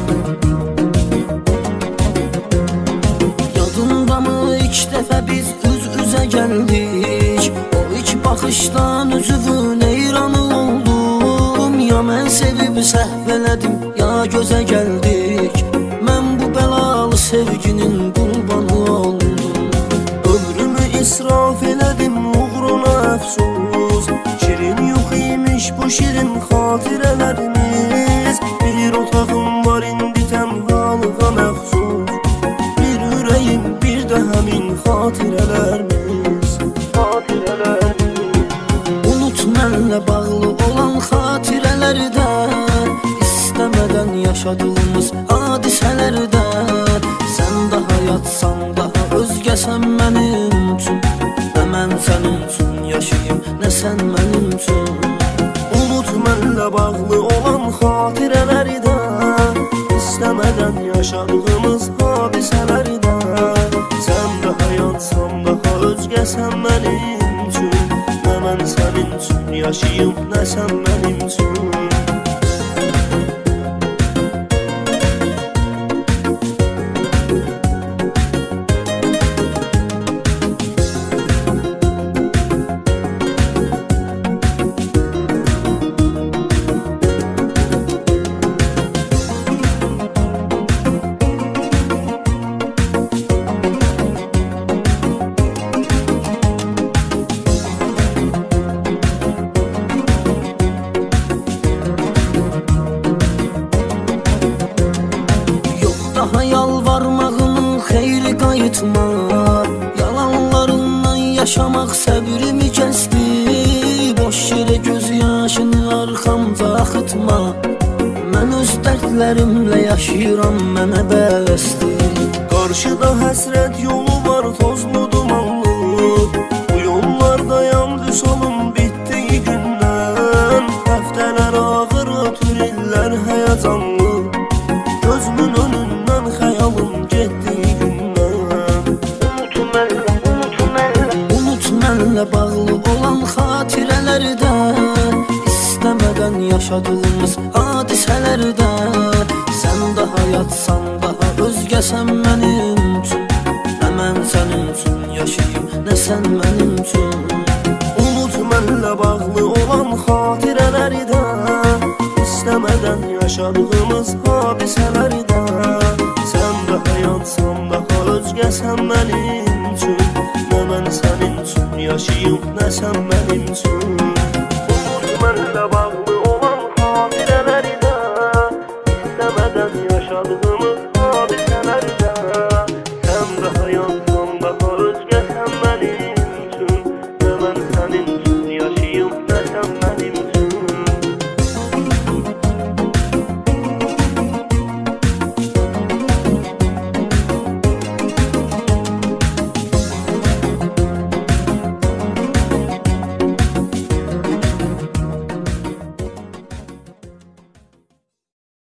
Yadındamı ilk dəfə biz üz-üzə gəldik, o ilk baxışdan üzüvün eyranı oldum. Ya mən sevib səhv elədim, ya gözə gəldik, mən bu bəlalı sevginin qurbanı oldum. Ömrümü israf elədim, uğruna əfsus, şirin yox imiş bu şirin xatirələrimiz. Bir otağım var indi tənhalığa məxsus, bir ürəyim, bir də həmin xatirələrimiz. Unut mənlə bağlı olan xatirələrdən, istəmədən yaşadığımız hadisələrdən. Sən daha yatsan, daha özgəsən mənim üçün, nə mən sənin üçün yaşayım, nə sən mənim üçün. Unut mənlə bağlı olan xatirələrdən, istəmədən yaşadığımız hadisələrdən. Sən daha yatsan, daha özgəsən mənim üçün, nə mən sənin üçün yaşayım, nə sən mənim üçün. Daha yalvarmağının xeyri qayıtma, yalanlarından yaşamaq səbrimi kəsdi. Boş yerə göz yaşını arxamca axıtma, mən öz dərdlərimlə yaşayıram, mənə bəsdir. Qarşıda həsrət yolu var, tozlu dumanlı, bu yollarda yandı solum bitdiyi gündən. Həftələr ağır ötür, illər həyəcanlı, gözümün önündən xəyalım getdiyi gündən. Unut mənlə bağlı olan xatirələrdən, istəmədən yaşadığımız hadisələrdən. Sən daha yatsan, daha özgəsən mənim üçün, nə mən sənin üçün yaşayım, nə sən mənim üçün. Unut mənlə bağlı olan xatirələrdən, istəmədən yaşadığımız hadisələrdən. Sən daha yatsan, daha özgəsən mənim üçün, nə mən sənin üçün yaşayım, nə sən mənim üçün. Unut mənlə bağlı